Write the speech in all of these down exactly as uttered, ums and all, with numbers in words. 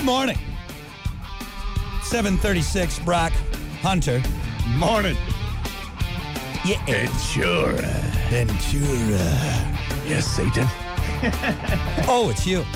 morning. seven thirty-six, Brock Hunter. Morning. Yeah. Ventura. Ventura. Yes, Satan. Oh, it's you.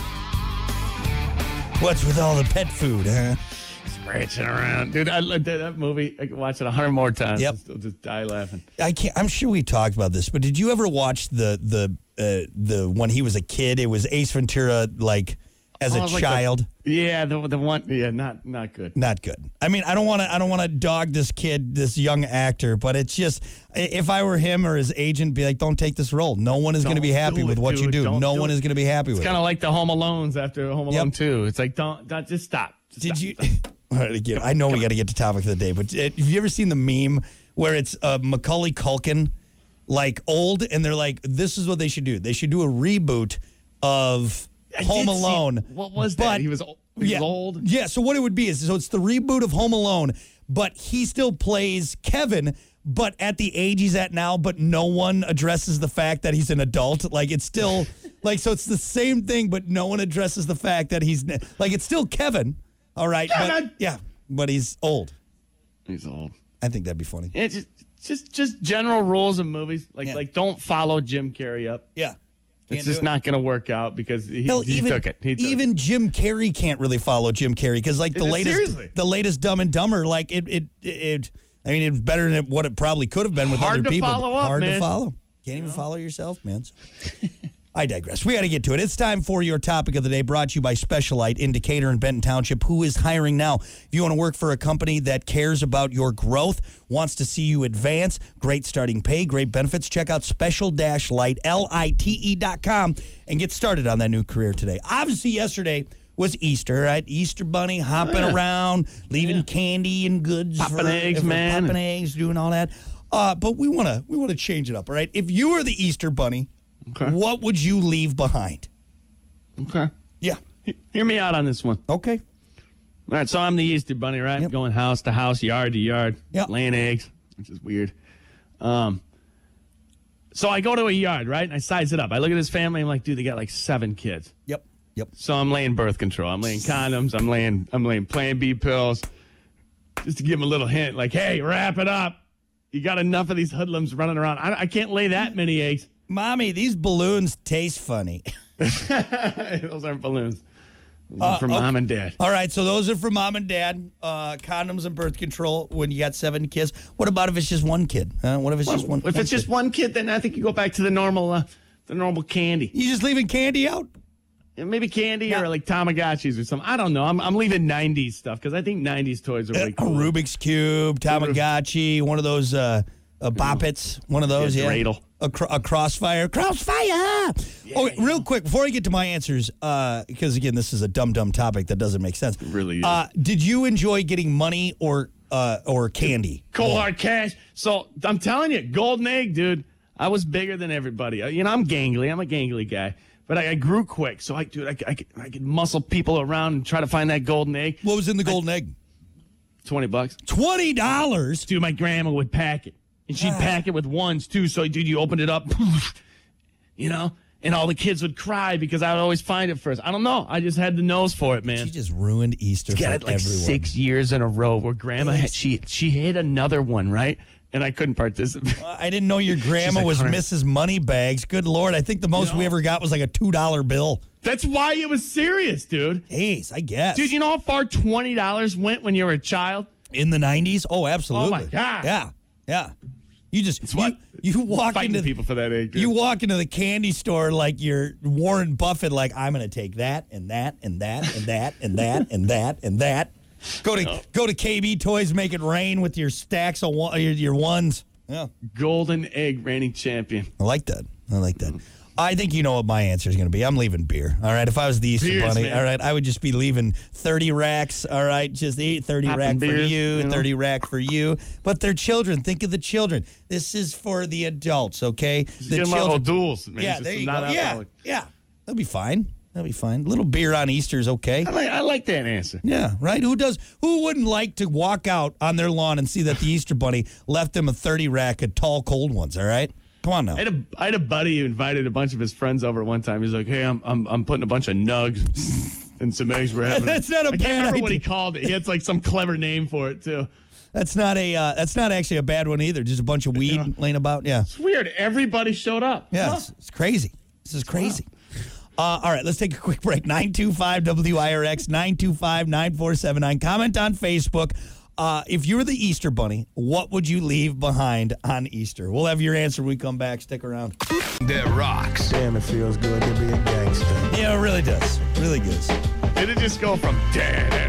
What's with all the pet food, huh? Scratching around. Dude, I loved that movie. I could watch it a hundred more times. Yep. And still just die laughing. I can't. I'm sure we talked about this, but did you ever watch the the uh, the when he was a kid? It was Ace Ventura, like as Oh, a like child. The, yeah, the the one. Yeah, not not good. Not good. I mean, I don't want to. I don't want to dog this kid, this young actor, but it's just if I were him or his agent, be like, don't take this role. No one is going to be happy do with it, what dude. you do. Don't no do one it. is going to be happy It's with kind it. of like the Home Alones after Home Alone Yep. two. It's like don't, don't just stop. Just Did stop. you? All right, again, I know we got to get to topic of the day, but uh, have you ever seen the meme where it's uh, Macaulay Culkin, like old, and they're like, "This is what they should do. They should do a reboot of I Home did see- Alone." what was but, that? He was, o- he yeah, was old. Yeah. So what it would be is, so it's the reboot of Home Alone, but he still plays Kevin. But at the age he's at now, but no one addresses the fact that he's an adult. Like it's still like so it's the same thing, but no one addresses the fact that he's like it's still Kevin. All right, Kevin! but yeah, but he's old. He's old. I think that'd be funny. Yeah, just just just general rules of movies. Like Yeah. like don't follow Jim Carrey up. Yeah, It's just not going to work out because he, Hell, he even took it. He took even it. Jim Carrey can't really follow Jim Carrey because like the Is it latest seriously? the latest Dumb and Dumber, like it it it. I mean, it's better than what it probably could have been with Hard other to people. follow up, Hard to man. follow. Can't even follow yourself, man. I digress. We got to get to it. It's time for your topic of the day, brought to you by Specialite in Decatur and Benton Township, who is hiring now. If you want to work for a company that cares about your growth, wants to see you advance, great starting pay, great benefits, check out special-lite, L I T E dot com, and get started on that new career today. Obviously, yesterday was Easter, right? Easter bunny hopping yeah. around, leaving Yeah. candy and goods. Popping for, eggs, for man. Popping eggs, doing all that. Uh, but we want to we want to change it up, all right? If you were the Easter bunny, Okay. what would you leave behind? Okay. Yeah. Hear me out on this one. Okay. All right, so I'm the Easter Bunny, right? Yep. Going house to house, yard to yard, Yep. laying eggs, which is weird. Um, so I go to a yard, right? And I size it up. I look at this family. I'm like, dude, they got like seven kids. Yep. Yep. So I'm laying birth control. I'm laying condoms. I'm laying. I'm laying Plan B pills, just to give them a little hint, like, hey, wrap it up. You got enough of these hoodlums running around. I, I can't lay that many eggs. Mommy, these balloons taste funny. Those aren't balloons. Those Uh, are for okay. mom and dad. All right, so those are for mom and dad. Uh, condoms and birth control when you got seven kids. What about if it's just one kid? Huh? What if it's just one? If one it's just kid? one kid, then I think you go back to the normal, uh, the normal candy. You just leaving candy out? Yeah, maybe candy Yeah. or like Tamagotchis or something. I don't know. I'm, I'm leaving nineties stuff because I think nineties toys are Uh, way a cool. Rubik's Cube, Tamagotchi, one of those uh, uh, Bop Its, one of those, Yeah, yeah. Dreidel. A, cr- a Crossfire. Crossfire! oh, real quick, before I get to my answers, uh, because again, this is a dumb, dumb topic that doesn't make sense. It really is. Uh, did you enjoy getting money or uh, or candy? Cold hard cash. So I'm telling you, golden egg, dude. I was bigger than everybody. Uh, You know, I'm gangly. I'm a gangly guy. But I, I grew quick. So, I, dude, I, I, could, I could muscle people around and try to find that golden egg. What was in the golden egg? twenty bucks. twenty dollars? Dude, my grandma would pack it. And she'd Ah. pack it with ones, too. So, dude, you opened it up, you know, and all the kids would cry because I would always find it first. I don't know. I just had the nose for it, man. She just ruined Easter for Got it like everyone. six years in a row where grandma had, she she hit another one, right? And I couldn't participate. I didn't know your grandma like, was Hunter- Missus Moneybags. Good Lord. I think the most You know? we ever got was like a two dollar bill. That's why it was serious, dude. Jeez, I guess. Dude, you know how far twenty dollars went when you were a child? In the nineties? Oh, absolutely. Oh, my God. Yeah, yeah. You just, what- you, you walk Fighting into people for that egg. dude. You walk into the candy store like you're Warren Buffett, like, I'm going to take that and that and that and that and that and that and that. Go to No. go to K B Toys, make it rain with your stacks of one, your, your ones. Yeah. Golden egg reigning champion. I like that. I like that. I think you know what my answer is going to be. I'm leaving beer. All right. If I was the Easter Beers, Bunny, man. all right, I would just be leaving thirty racks. All right. Just eat thirty Popping rack for beers, you, you know? thirty rack for you. But they're children. Think of the children. This is for the adults, okay? The Get them out of duels, man. Yeah, Just there you not go. Yeah. alcoholic. Yeah. That'll be fine. That'll be fine. A little beer on Easter is okay. I like, I like that answer. Yeah, right? Who does? Who wouldn't like to walk out on their lawn and see that the Easter Bunny left them a thirty rack of tall, cold ones, all right? Come on now. I had, a, I had a buddy who invited a bunch of his friends over one time. He's like, hey, I'm, I'm, I'm putting a bunch of nugs and some eggs were having. That's not a I can't bad remember what he idea. called it. He had like some clever name for it too. That's not a. Uh, that's not actually a bad one either. Just a bunch of weed Yeah. laying about. Yeah. It's weird. Everybody showed up. Yeah. Huh. It's, it's crazy. This is crazy. Uh, all right, let's take a quick break. nine two five W I R X, nine two five, nine four seven nine. Comment on Facebook. Uh, if you were the Easter Bunny, what would you leave behind on Easter? We'll have your answer when we come back. Stick around. That rocks. Damn, it feels good to be a gangster. Yeah, it really does. Really does. Did it just go from to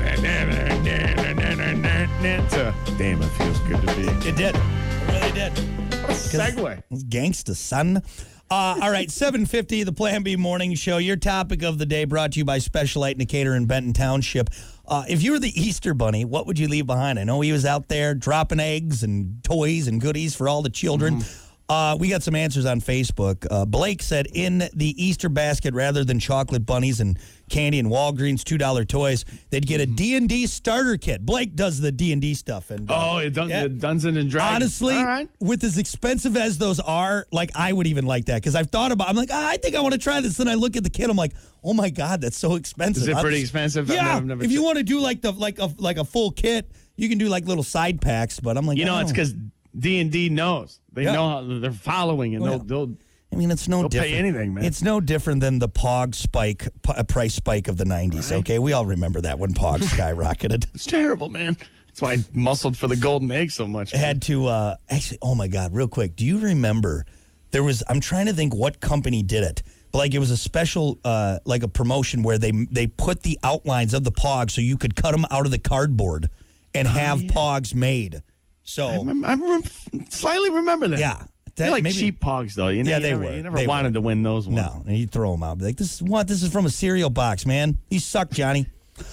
damn, it feels good to be? It did. It really did. What a segue. It's gangsta, son. Uh, all right, seven fifty, the Plan B Morning Show. Your topic of the day brought to you by Special Light Indicator in Benton Township. Uh, if you were the Easter Bunny, what would you leave behind? I know he was out there dropping eggs and toys and goodies for all the children. Mm-hmm. Uh, we got some answers on Facebook. Uh, Blake said in the Easter basket, rather than chocolate bunnies and candy and Walgreens two dollar toys, they'd get a D and D starter kit. Blake does the D and D stuff. And, uh, Oh, it done, yeah. the Dungeons and Dragons. Honestly, All right. with as expensive as those are, like I would even like that because I've thought about. I'm like, ah, I think I want to try this. Then I look at the kit. I'm like, oh my god, that's so expensive. Is it I'll pretty just- expensive? I've Yeah. never- never if you tried- want to do like the like a like a full kit, you can do like little side packs. But I'm like, You know, I it's don't- because D and D knows. They Yeah. know how they're following, and Oh, they'll, yeah. they'll I mean, it's no They'll pay different. anything, man. It's no different than the Pog spike, p- uh, price spike of the nineties. Right. Okay, we all remember that when Pog skyrocketed. It's terrible, man. That's why I muscled for the golden egg so much. man. Had to uh, actually. Oh my God! Real quick, do you remember there was? I'm trying to think what company did it. But like it was a special, uh, like a promotion where they they put the outlines of the Pogs so you could cut them out of the cardboard and have Pogs made. So I, rem- I rem- slightly remember that. yeah, They're that like maybe- cheap pogs, though. You know, Yeah, you they never, were. You never They wanted were. to win those ones. No, and you throw them out. Be like, this is what? This is from a cereal box, man. You suck, Johnny.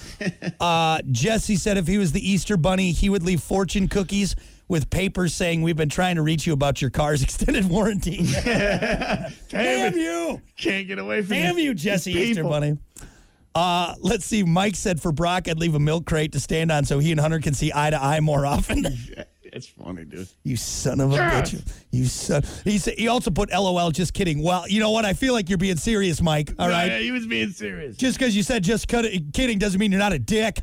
uh, Jesse said if he was the Easter Bunny, he would leave fortune cookies with papers saying, "We've been trying to reach you about your car's extended warranty." Damn, Damn it. you! Can't get away from Damn these- you, Jesse these Easter people. Bunny. Uh, let's see. Mike said for Brock, I'd leave a milk crate to stand on so he and Hunter can see eye to eye more often. It's funny, dude. You son of a Yes. bitch. You son. He said, he also put L O L, just kidding. Well, you know what? I feel like you're being serious, Mike. All right. Yeah, he was being serious. Just because you said just cut it, kidding doesn't mean you're not a dick.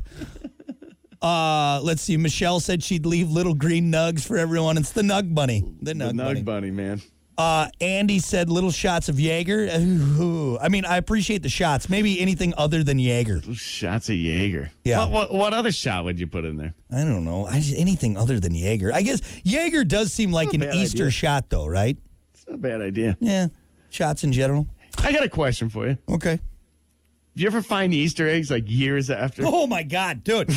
Uh, let's see. Michelle said she'd leave little green nugs for everyone. It's the Nug Bunny. The Nug, the Nug Bunny. Bunny, man. Uh, Andy said little shots of Jaeger. Ooh. I mean, I appreciate the shots. Maybe anything other than Jaeger. Shots of Jaeger. Yeah. What, what, what other shot would you put in there? I don't know. I just, anything other than Jaeger. I guess Jaeger does seem like Not an a bad Easter idea. shot, though, right? It's not a bad idea. Yeah. Shots in general. I got a question for you. Okay. Do you ever find Easter eggs like years after? Oh my God, dude!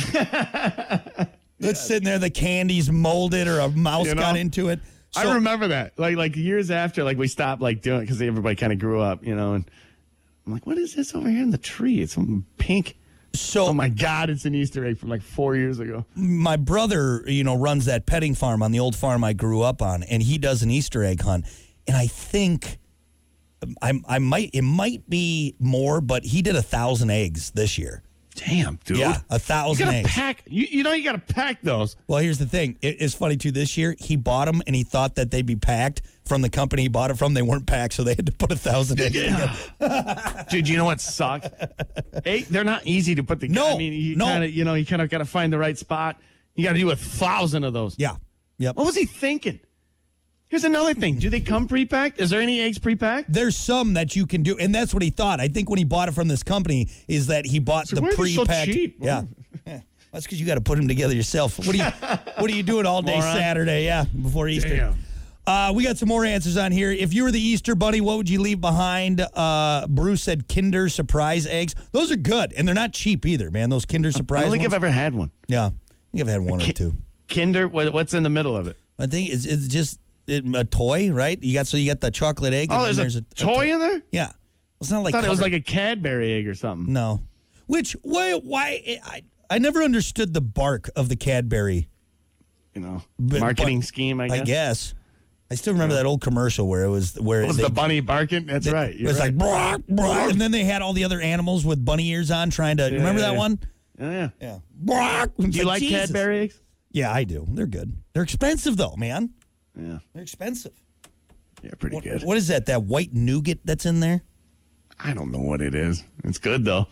Let's sitting there. The candy's molded, or a mouse You know? got into it. So, I remember that. Like like years after, like we stopped like doing it because everybody kind of grew up, you know. And I'm like, what is this over here in the tree? It's something pink. So Oh my God, it's an Easter egg from like four years ago. my brother, you know, runs that petting farm on the old farm I grew up on, and he does an Easter egg hunt. And I think I I might it might be more, but he did a thousand eggs this year. Damn, dude. Yeah, a You thousand gotta eggs. pack. You, you know you gotta pack those. Well, here's the thing. It, it's funny too. This year he bought them, and he thought that they'd be packed from the company he bought it from. They weren't packed, so they had to put a thousand eggs together. Dude, you know what sucks? Hey, they're not easy to put together. No, I mean, you no. kind of, you know, you kind of got to find the right spot. You got to do a thousand of those. Yeah. Yep. What was he thinking? Here's another thing. Do they come pre-packed? Is there any eggs pre-packed? There's some that you can do, and that's what he thought. I think when he bought it from this company, is that he bought So the why are they so pre-packed. cheap? Yeah, yeah. That's because you got to put them together yourself. What are you What are you doing all day Moron. Saturday? Yeah, before Easter. Damn. Uh, we got some more answers on here. If you were the Easter Bunny, what would you leave behind? Uh, Bruce said Kinder Surprise eggs. Those are good, and they're not cheap either, man. Those Kinder I Surprise. don't think ones. I've ever had one. Yeah, I think I've had one or Ki- two. Kinder, what, what's in the middle of it? I think it's, it's just it, a toy, right? You got so you got the chocolate egg. Oh, and then there's a, to- toy in there? Yeah, it's not like I thought it was covered- like a Cadbury egg or something. No. Which, why, why, I, I never understood the bark of the Cadbury You know, but- marketing but- scheme, I guess. I guess. I still remember that old commercial where it was, where What was they, the bunny barking? That's they- right. it You're was right. like, "Brock, Brock," and then they had all the other animals with bunny ears on trying to, remember yeah, that yeah. one? Oh, yeah. Yeah. Brock. Do you like Cadbury eggs? Yeah, I do. They're good. They're expensive though, man. Yeah. They're expensive. Yeah, pretty What, good. what is that, that white nougat that's in there? I don't know what it is. It's good, though. Yeah,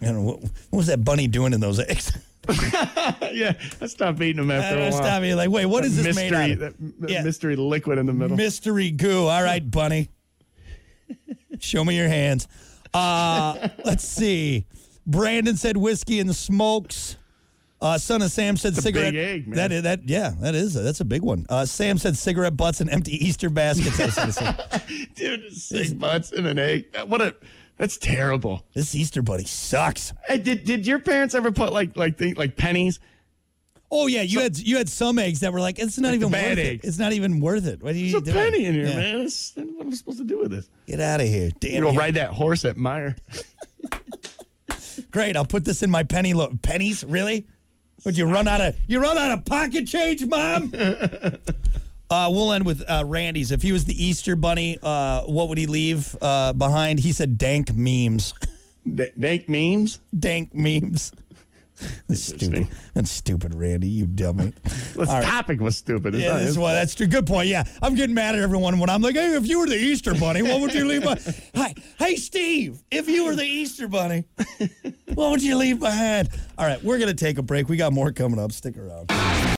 You know, what, what was that bunny doing in those eggs? Yeah, I stopped eating them after I a while. stop you like, wait, what That is this mystery, made out of? That, that Yeah. mystery liquid in the middle. Mystery goo. All right, bunny. Show me your hands. Uh, let's see. Brandon said whiskey and smokes. Uh, son of Sam said It's a cigarette. big egg, man. That is that. Yeah, that is. A, that's a big one. Uh, Sam said cigarette butts and empty Easter baskets. I was gonna say, Dude, six butts in an egg. That- What a that's terrible. this Easter bunny sucks. Hey, did did your parents ever put like like think like pennies? Oh yeah, you had you had some eggs that were like it's not Like even the bad worth eggs. it. It's not even worth it. What are you There's a doing? penny in here, Yeah. man. It's, what am I supposed to do with this? Get out of here. You Damn go it. ride that horse at Meyer. Great. I'll put this in my penny. Lo- pennies? Really? Would you run out of you run out of pocket change, Mom? uh, we'll end with uh, Randy's. If he was the Easter bunny, uh, what would he leave uh, behind? He said dank memes. D- dank memes. Dank memes. That's stupid. That's stupid, Randy. You dummy. This All right. topic was stupid. It's Yeah, not that's his why. That's true. Good point. Yeah, I'm getting mad at everyone when I'm like, "Hey, if you were the Easter bunny, what would you leave behind?" Hi, hey, Steve. If you were the Easter bunny, what would you leave behind? All right, we're gonna take a break. We got more coming up. Stick around.